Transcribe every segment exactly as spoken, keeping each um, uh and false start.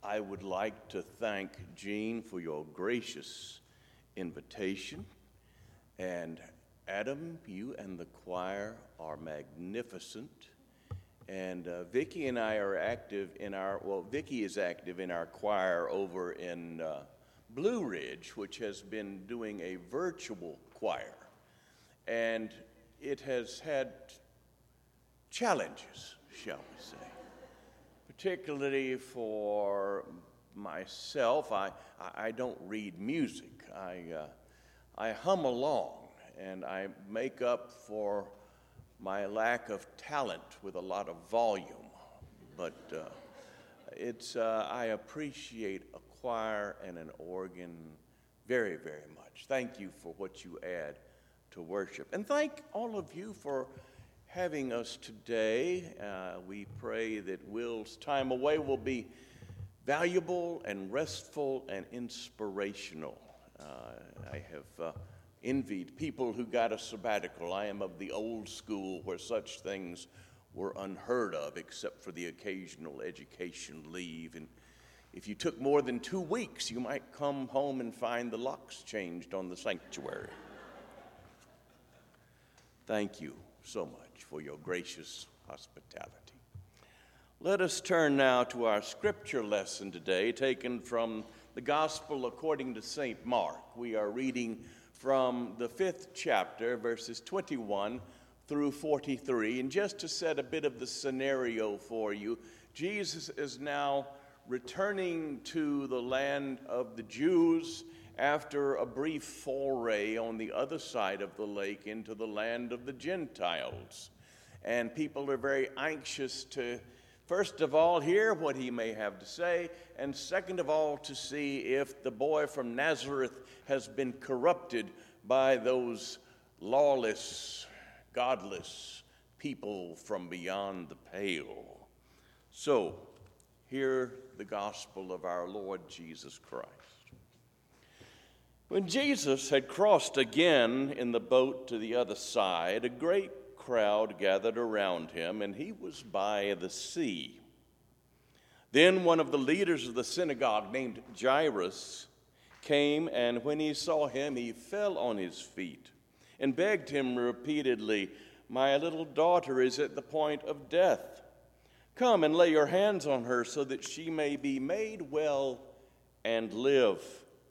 I would like to thank Jean for your gracious invitation. And Adam, you and the choir are magnificent. And uh, Vicki and I are active in our, well, Vicki is active in our choir over in uh, Blue Ridge, which has been doing a virtual choir. And it has had challenges, shall we say. Particularly for myself, I, I don't read music. I, uh, I hum along, and I make up for my lack of talent with a lot of volume. But uh, it's uh, I appreciate a choir and an organ very, very much. Thank you for what you add to worship. And thank all of you for having us today. Uh, we pray that Will's time away will be valuable and restful and inspirational. Uh, I have uh, envied people who got a sabbatical. I am of the old school where such things were unheard of except for the occasional education leave. And if you took more than two weeks, you might come home and find the locks changed on the sanctuary. Thank you so much for your gracious hospitality. Let us turn now to our scripture lesson today, taken from the Gospel according to Saint Mark. We are reading from the fifth chapter, verses twenty-one through forty-three. And just to set a bit of the scenario for you, Jesus is now returning to the land of the Jews after a brief foray on the other side of the lake into the land of the Gentiles. And people are very anxious to, first of all, hear what he may have to say, and second of all, to see if the boy from Nazareth has been corrupted by those lawless, godless people from beyond the pale. So, hear the gospel of our Lord Jesus Christ. When Jesus had crossed again in the boat to the other side, a great crowd gathered around him, and he was by the sea. Then one of the leaders of the synagogue, named Jairus, came, and when he saw him, he fell on his feet and begged him repeatedly, "My little daughter is at the point of death. Come and lay your hands on her so that she may be made well and live."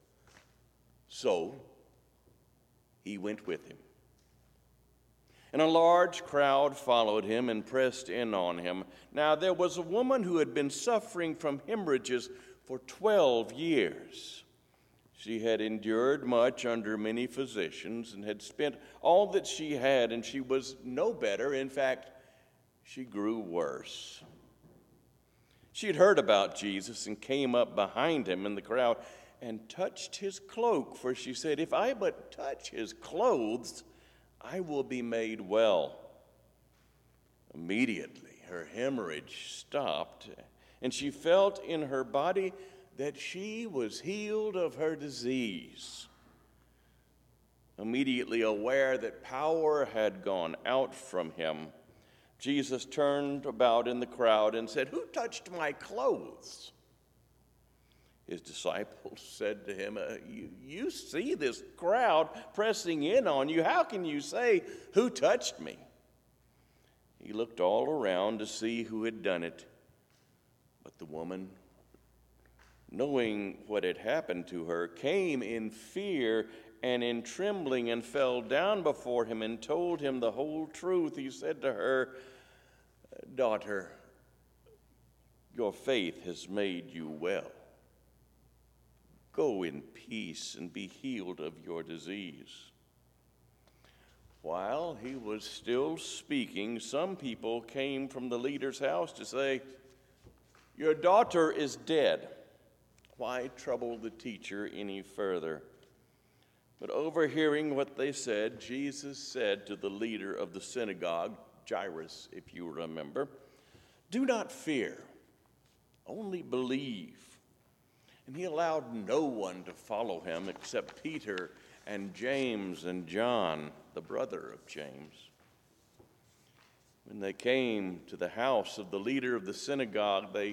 So he went with him. And a large crowd followed him and pressed in on him. Now there was a woman who had been suffering from hemorrhages for twelve years. She had endured much under many physicians and had spent all that she had, and she was no better. In fact, she grew worse. She had heard about Jesus and came up behind him in the crowd and touched his cloak, for she said, "If I but touch his clothes, I will be made well." Immediately, her hemorrhage stopped, and she felt in her body that she was healed of her disease. Immediately aware that power had gone out from him, Jesus turned about in the crowd and said, "Who touched my clothes?" His disciples said to him, uh, you, you see this crowd pressing in on you. How can you say, 'Who touched me?'" He looked all around to see who had done it. But the woman, knowing what had happened to her, came in fear and in trembling and fell down before him and told him the whole truth. He said to her, "Daughter, your faith has made you well. Go in peace and be healed of your disease." While he was still speaking, some people came from the leader's house to say, "Your daughter is dead. Why trouble the teacher any further?" But overhearing what they said, Jesus said to the leader of the synagogue, Jairus, if you remember, "Do not fear, only believe." And he allowed no one to follow him except Peter and James and John, the brother of James. When they came to the house of the leader of the synagogue, they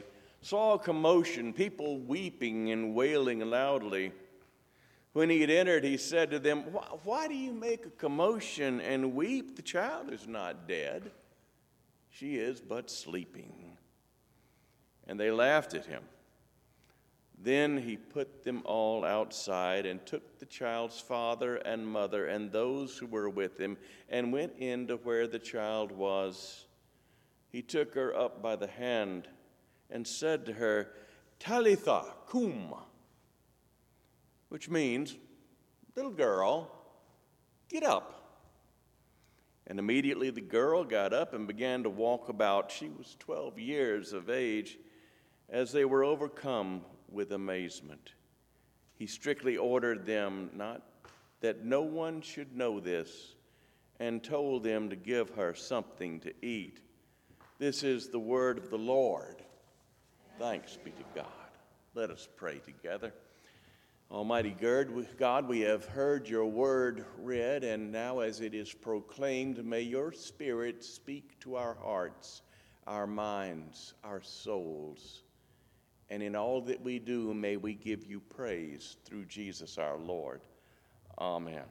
saw a commotion, people weeping and wailing loudly. When he had entered, he said to them, why, why do you make a commotion and weep? The child is not dead. She is but sleeping. And they laughed at him. Then he put them all outside and took the child's father and mother and those who were with him and went into where the child was. He took her up by the hand and said to her, Talitha cum, which means, little girl, get up. And immediately the girl got up and began to walk about. She was twelve years of age. As they were overcome with amazement, he strictly ordered them not that no one should know this, and told them to give her something to eat. This is the word of the Lord. Thanks be to God. Let us pray together. Almighty God, we have heard your word read, and now as it is proclaimed, may your Spirit speak to our hearts, our minds, our souls. And in all that we do, may we give you praise through Jesus our Lord. Amen.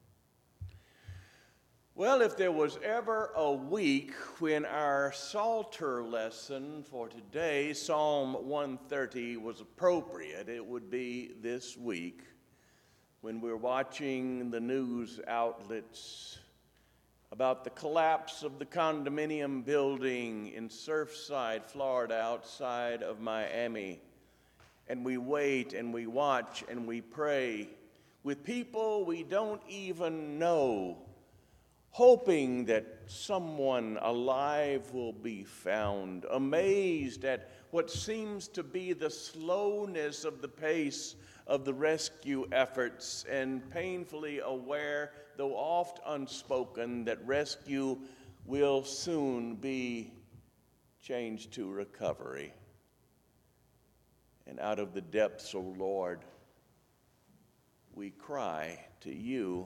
Well, if there was ever a week when our Psalter lesson for today, Psalm one thirty, was appropriate, it would be this week when we're watching the news outlets about the collapse of the condominium building in Surfside, Florida, outside of Miami. And we wait and we watch and we pray with people we don't even know, hoping that someone alive will be found, amazed at what seems to be the slowness of the pace of the rescue efforts, and painfully aware, though oft unspoken, that rescue will soon be changed to recovery. And out of the depths, O Lord, we cry to you.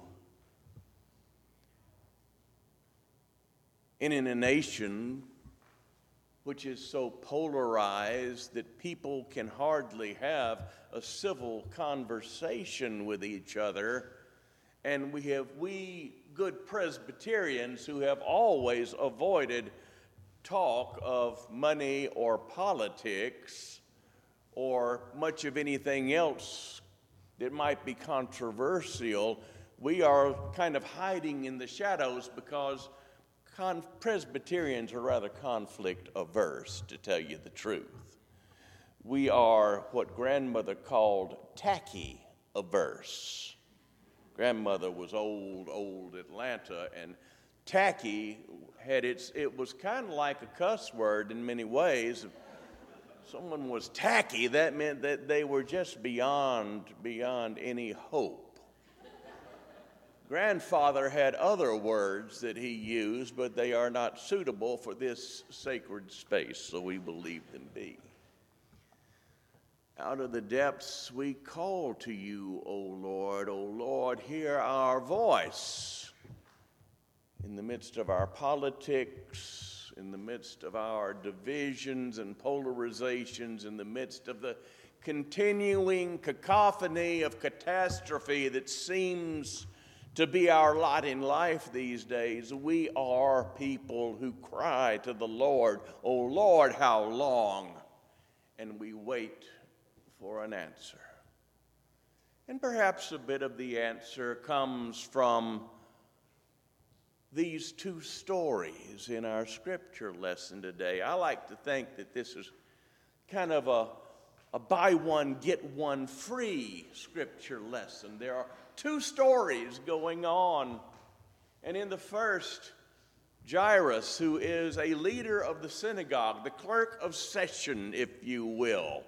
And in a nation which is so polarized that people can hardly have a civil conversation with each other, and we have we good Presbyterians who have always avoided talk of money or politics or much of anything else that might be controversial, we are kind of hiding in the shadows because Con- Presbyterians are rather conflict averse, to tell you the truth. We are what grandmother called tacky averse. Grandmother was old, old Atlanta, and tacky had its, it was kind of like a cuss word in many ways. If someone was tacky, that meant that they were just beyond, beyond any hope. Grandfather had other words that he used, but they are not suitable for this sacred space, so we will leave them be. Out of the depths we call to you, O Lord. O Lord, hear our voice. In the midst of our politics, in the midst of our divisions and polarizations, in the midst of the continuing cacophony of catastrophe that seems to be our lot in life these days, we are people who cry to the Lord, "O Lord, how long?" And we wait for an answer. And perhaps a bit of the answer comes from these two stories in our scripture lesson today. I like to think that this is kind of a, a buy one, get one free scripture lesson. There are two stories going on. And in the first, Jairus, who is a leader of the synagogue, the clerk of session, if you will,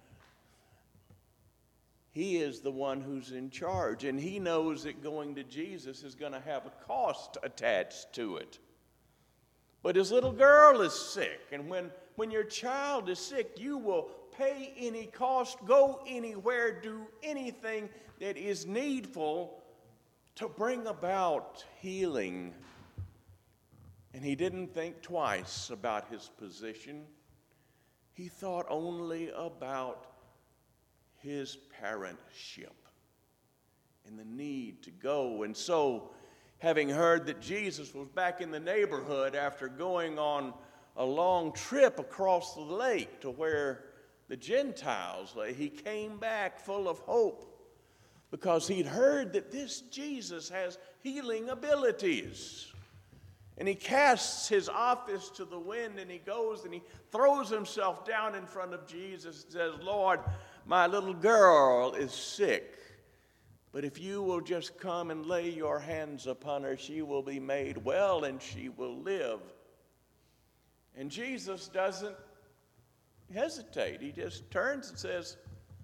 he is the one who's in charge, and he knows that going to Jesus is going to have a cost attached to it. But his little girl is sick, and when, when your child is sick, you will pay any cost, go anywhere, do anything that is needful to bring about healing. And he didn't think twice about his position. He thought only about his parentship and the need to go. And so, having heard that Jesus was back in the neighborhood after going on a long trip across the lake to where the Gentiles lay, he came back full of hope because he'd heard that this Jesus has healing abilities. And he casts his office to the wind, and he goes and he throws himself down in front of Jesus and says, Lord, my little girl is sick, but if you will just come and lay your hands upon her, she will be made well and she will live. And Jesus doesn't hesitate. He just turns and says,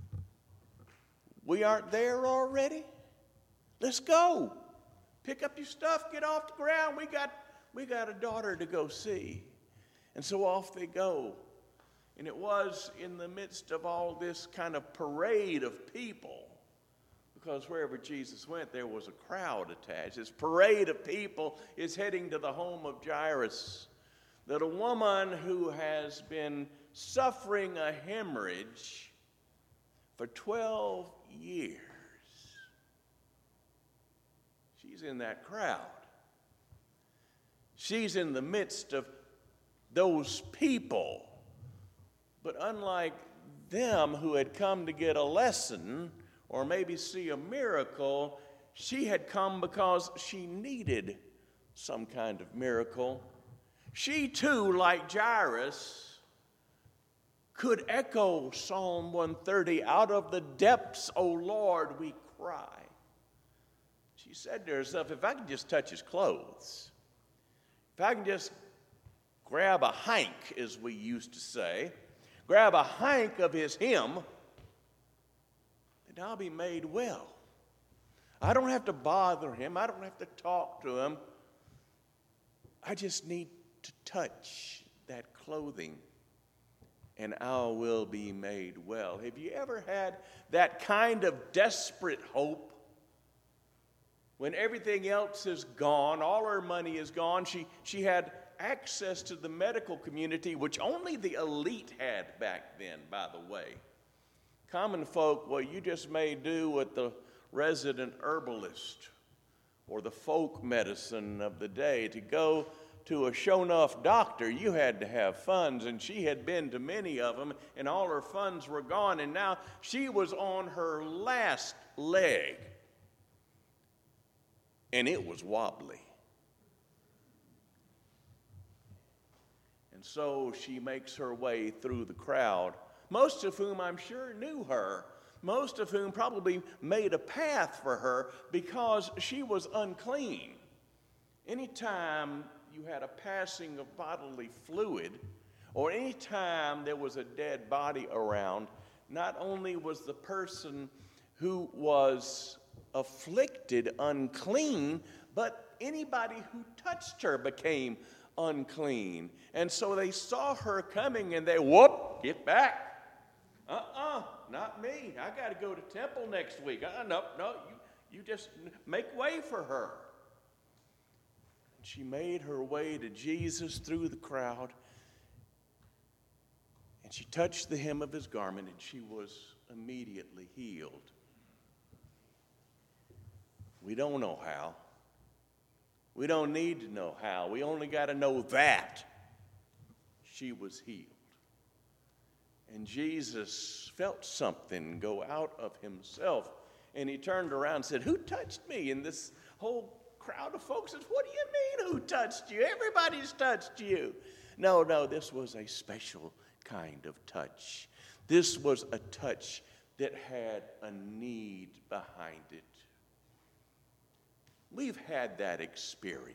we aren't there already? Let's go. Pick up your stuff, get off the ground. We got We got a daughter to go see. And so off they go. And it was in the midst of all this kind of parade of people, because wherever Jesus went, there was a crowd attached. This parade of people is heading to the home of Jairus, that a woman who has been suffering a hemorrhage for twelve years, she's in that crowd. She's in the midst of those people. But unlike them who had come to get a lesson or maybe see a miracle, she had come because she needed some kind of miracle. She too, like Jairus, could echo Psalm one thirty, out of the depths, O Lord, we cry. She said to herself, if I could just touch his clothes, if I can just grab a hank, as we used to say, grab a hank of his hem, then I'll be made well. I don't have to bother him. I don't have to talk to him. I just need to touch that clothing, and I will be made well. Have you ever had that kind of desperate hope? When everything else is gone, all her money is gone, she, she had access to the medical community, which only the elite had back then, by the way. Common folk, well, you just may do with the resident herbalist or the folk medicine of the day. To go to a show-enough doctor, you had to have funds, and she had been to many of them, and all her funds were gone, and now she was on her last leg. And it was wobbly. And so she makes her way through the crowd, most of whom I'm sure knew her, most of whom probably made a path for her because she was unclean. Anytime you had a passing of bodily fluid, or anytime there was a dead body around, not only was the person who was afflicted unclean, but anybody who touched her became unclean. And so they saw her coming and they, whoop, get back. Uh-uh, not me. I got to go to temple next week. Uh, no, no, you, you just make way for her. And she made her way to Jesus through the crowd, and she touched the hem of his garment, and she was immediately healed. We don't know how. We don't need to know how. We only got to know that she was healed. And Jesus felt something go out of himself, and he turned around and said, who touched me? And this whole crowd of folks said, what do you mean who touched you? Everybody's touched you. No, no, this was a special kind of touch. This was a touch that had a need behind it. We've had that experience.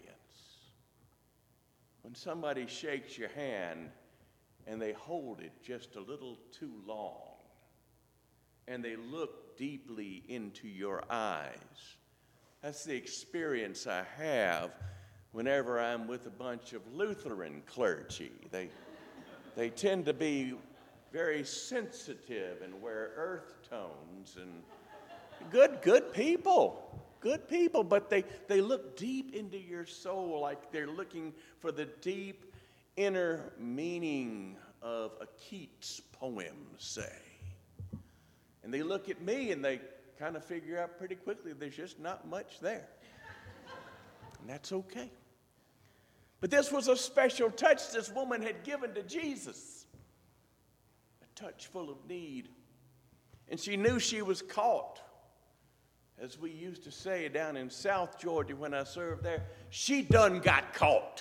When somebody shakes your hand and they hold it just a little too long, and they look deeply into your eyes. That's the experience I have whenever I'm with a bunch of Lutheran clergy. They, they tend to be very sensitive and wear earth tones, and good, good people. Good people, but they, they look deep into your soul, like they're looking for the deep inner meaning of a Keats poem, say. And they look at me and they kind of figure out pretty quickly there's just not much there. And that's okay. But this was a special touch this woman had given to Jesus. A touch full of need. And she knew she was caught. As we used to say down in South Georgia when I served there, she done got caught.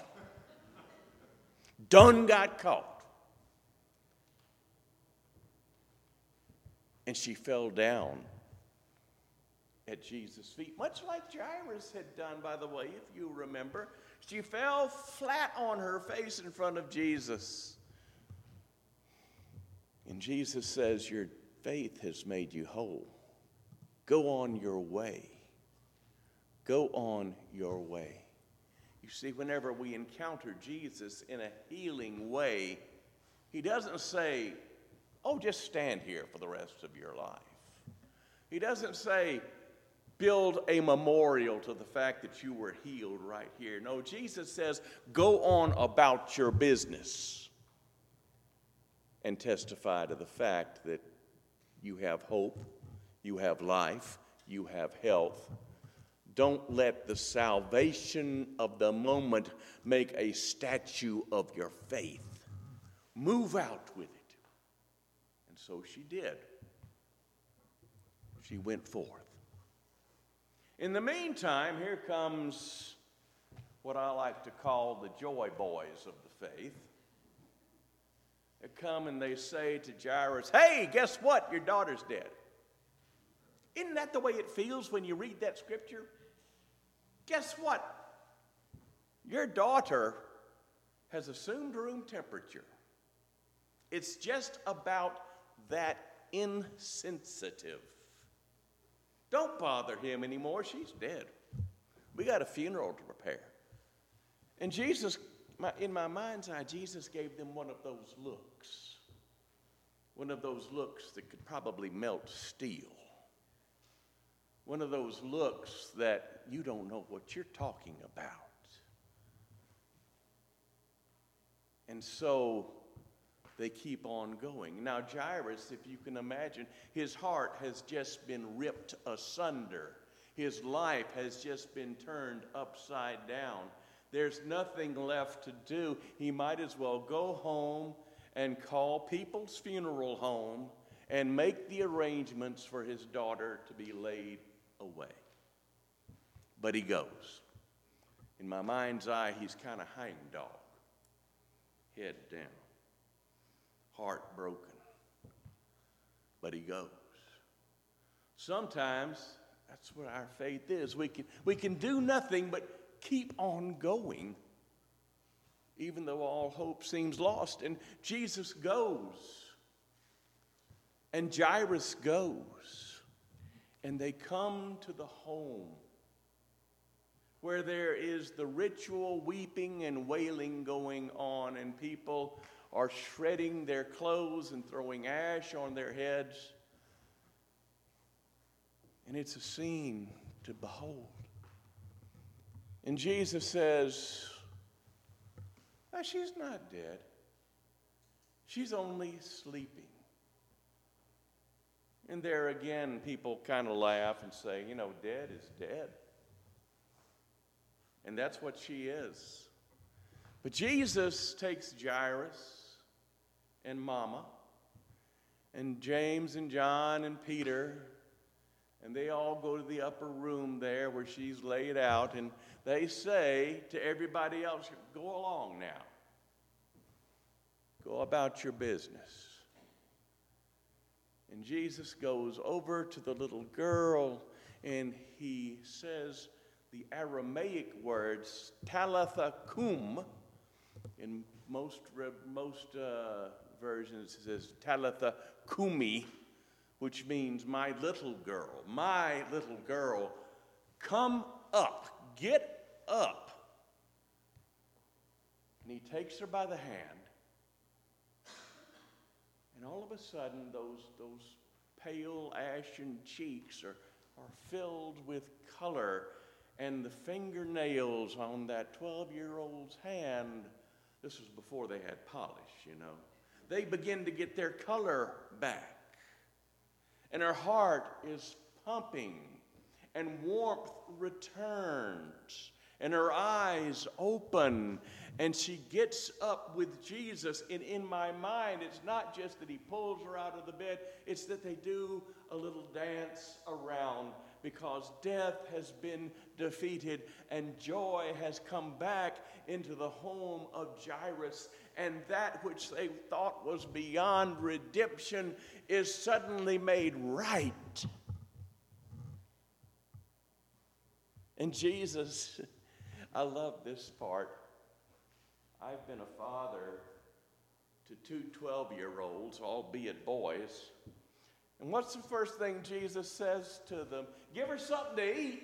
Done got caught. And she fell down at Jesus' feet, much like Jairus had done, by the way, if you remember. She fell flat on her face in front of Jesus. And Jesus says, your faith has made you whole. Go on your way. Go on your way. You see, whenever we encounter Jesus in a healing way, he doesn't say, oh, just stand here for the rest of your life. He doesn't say, build a memorial to the fact that you were healed right here. No, Jesus says, go on about your business and testify to the fact that you have hope, you have life, you have health. Don't let the salvation of the moment make a statue of your faith. Move out with it. And so she did. She went forth. In the meantime, here comes what I like to call the joy boys of the faith. They come and they say to Jairus, hey, guess what? Your daughter's dead. Isn't that the way it feels when you read that scripture? Guess what? Your daughter has assumed room temperature. It's just about that insensitive. Don't bother him anymore. She's dead. We got a funeral to prepare. And Jesus, in my mind's eye, Jesus gave them one of those looks. One of those looks that could probably melt steel. One of those looks that you don't know what you're talking about. And so they keep on going. Now, Jairus, if you can imagine, his heart has just been ripped asunder. His life has just been turned upside down. There's nothing left to do. He might as well go home and call People's Funeral Home and make the arrangements for his daughter to be laid away. But he goes. In my mind's eye, he's kind of hangdog. Head down. Heart broken. But he goes. Sometimes that's what our faith is. We can, we can do nothing but keep on going, even though all hope seems lost. And Jesus goes. And Jairus goes. And they come to the home where there is the ritual weeping and wailing going on, and people are shredding their clothes and throwing ash on their heads. And it's a scene to behold. And Jesus says, "Ah, she's not dead. She's only sleeping." And there again, people kind of laugh and say, you know, dead is dead. And that's what she is. But Jesus takes Jairus and Mama and James and John and Peter, and they all go to the upper room there where she's laid out, and they say to everybody else, go along now. Go about your business. And Jesus goes over to the little girl, and he says the Aramaic words, Talitha cum. In most, most uh, versions it says Talitha cumi, which means my little girl, my little girl, come up, get up. And he takes her by the hand. And all of a sudden, those, those pale ashen cheeks are, are filled with color, and the fingernails on that twelve-year-old's hand, this was before they had polish, you know. they begin to get their color back. And her heart is pumping, and warmth returns, and her eyes open, and she gets up with Jesus. And in my mind, it's not just that he pulls her out of the bed, it's that they do a little dance around, because death has been defeated and joy has come back into the home of Jairus. And that which they thought was beyond redemption is suddenly made right. And Jesus, I love this part. I've been a father to two twelve-year-olds, albeit boys. And what's the first thing Jesus says to them? Give her something to eat.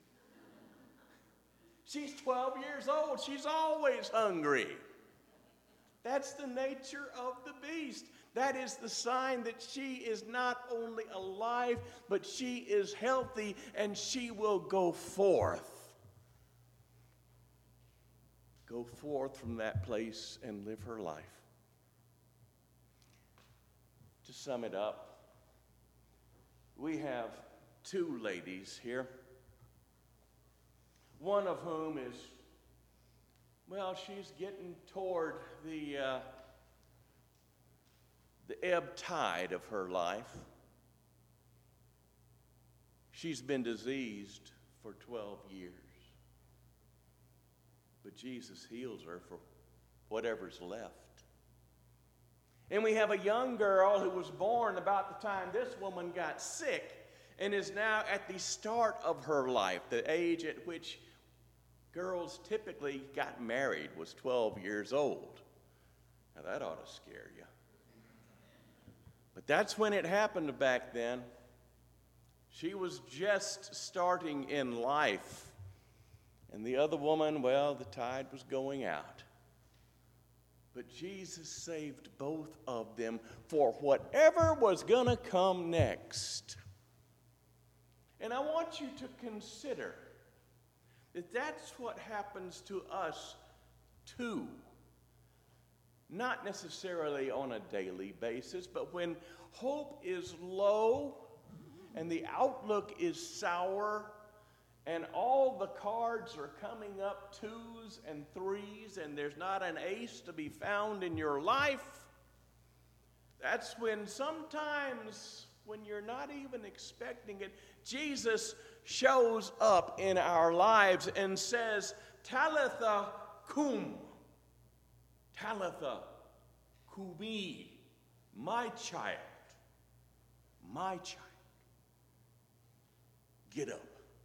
She's twelve years old. She's always hungry. That's the nature of the beast. That is the sign that she is not only alive, but she is healthy, and she will go forth. Go forth from that place and live her life. To sum it up, we have two ladies here, one of whom is, well, she's getting toward the, uh, the ebb tide of her life. She's been diseased for twelve years. But Jesus heals her for whatever's left. And we have a young girl who was born about the time this woman got sick and is now at the start of her life, the age at which girls typically got married was twelve years old. Now that ought to scare you. But that's when it happened back then. She was just starting in life. And the other woman, well, the tide was going out. But Jesus saved both of them for whatever was going to come next. And I want you to consider that that's what happens to us too. Not necessarily on a daily basis, but when hope is low and the outlook is sour, and all the cards are coming up twos and threes, and there's not an ace to be found in your life, that's when sometimes, when you're not even expecting it, Jesus shows up in our lives and says, Talitha cum, Talitha kumi, my child, my child, get up.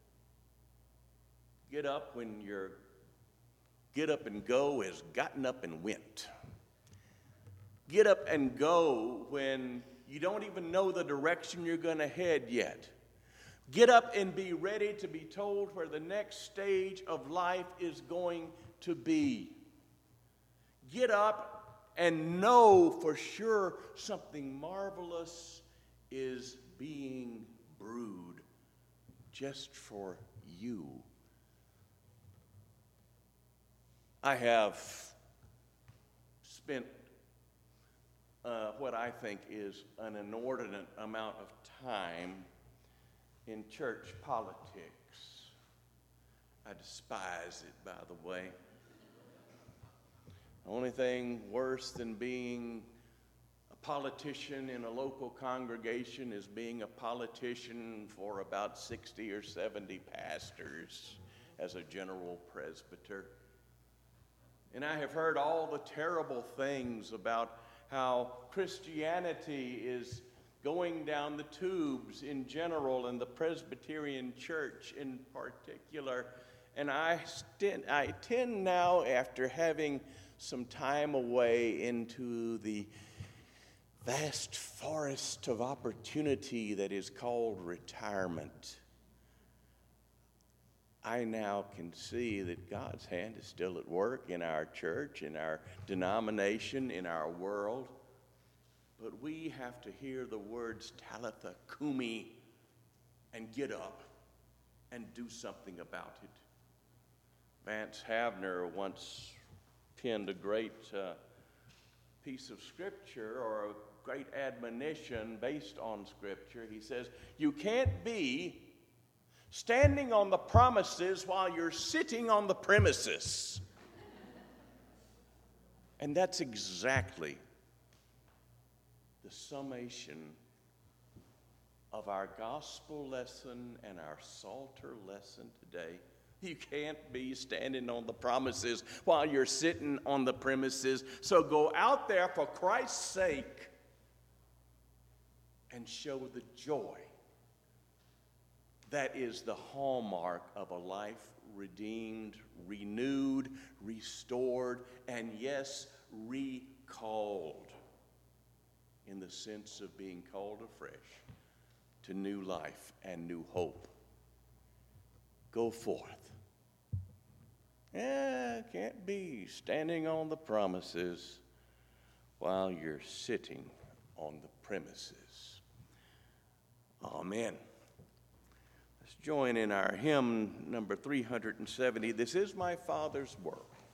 Get up when your get up and go has gotten up and went. Get up and go when you don't even know the direction you're going to head yet. Get up and be ready to be told where the next stage of life is going to be. Get up and know for sure something marvelous is being brewed just for you. I have spent uh, what I think is an inordinate amount of time in church politics. I despise it, by the way. The only thing worse than being a politician in a local congregation is being a politician for about sixty or seventy pastors as a general presbyter. And I have heard all the terrible things about how Christianity is going down the tubes in general and the Presbyterian Church in particular. And I, st- I tend now, after having some time away into the vast forest of opportunity that is called retirement, I now can see that God's hand is still at work in our church, in our denomination, in our world. But we have to hear the words Talitha Kumi and get up and do something about it. Vance Havner once penned a great uh, piece of scripture or a great admonition based on scripture. He says, you can't be standing on the promises while you're sitting on the premises. And that's exactly the summation of our gospel lesson and our Psalter lesson today. You can't be standing on the promises while you're sitting on the premises. So go out there for Christ's sake and show the joy that is the hallmark of a life redeemed, renewed, restored, and yes, recalled, in the sense of being called afresh to new life and new hope. Go forth. Yeah, can't be standing on the promises while you're sitting on the premises. Amen. Let's join in our hymn number three hundred seventy. This is my Father's work.